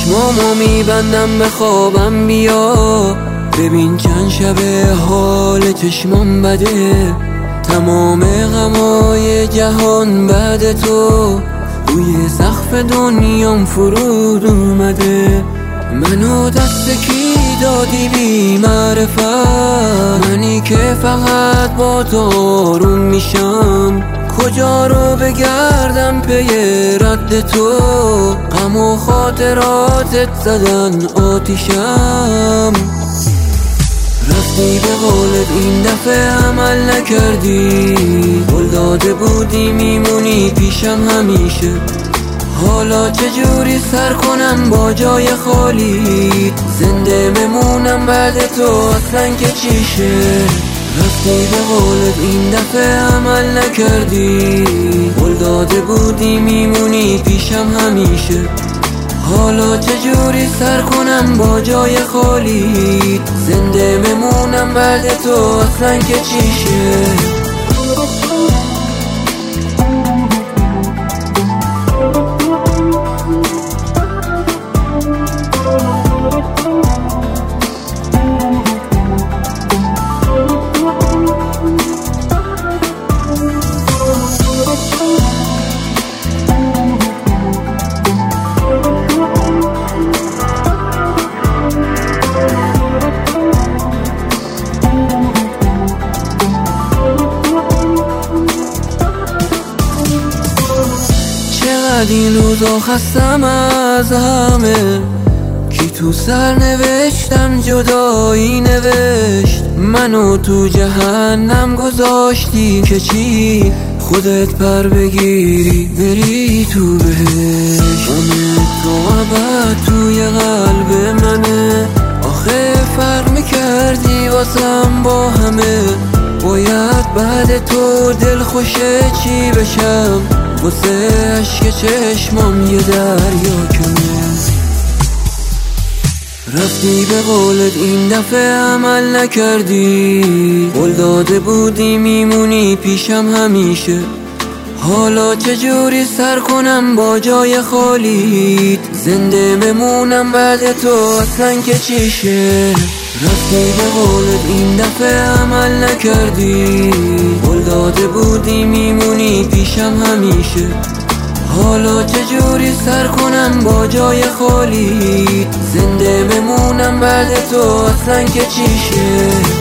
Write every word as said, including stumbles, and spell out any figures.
چشمامو میبندم به خوابم بیا، ببین چند شب حال چشمام بده. تمام غمای جهان بعد تو روی سقف دنیام فرود اومده. منو دست کی دادی بی معرفت، منی که فقط با تو آروم میشم. کجا رو بگردم پی رد تو، غم و خاطراتت زدن آتیشم. رفتی به قولت این دفعه عمل نکردی، قول داده بودی میمونی پیشم همیشه. حالا چجوری سر کنم با جای خالی، زنده بمونم بعد تو اصلا که چیشه. رفتی به قولت این دفعه عمل نکردی، قول داده بودی میمونی پیشم همیشه. حالا چجوری سر کنم با جای خالی، زنده بمونم بعد تو اصلا که چیشه. چقدر این روزا خستم از همه، کی تو سر نوشتم جدایی نوشت. منو تو جهنم گذاشتی که چی، خودت پر بگیری بری تو بهشت. غم تو ابد توی قلب منه، آخه فرق میکردی واسم با همه. باید بعد تو دل خوشه چی بشم، واسه عشق چشمام یه دریا کمه. رفتی به قولت این دفعه عمل نکردی، قول داده بودی میمونی پیشم همیشه. حالا چجوری سر کنم با جای خالیت، زنده بمونم بعد تو اصلا که چیشه. رفتی به قولت این دفعه عمل نکردی، قول داده بودی میمونی پیشم همیشه. حالا چجوری سر کنم با جای خالیت، زنده بمونم بعد تو اصلا که چیشه.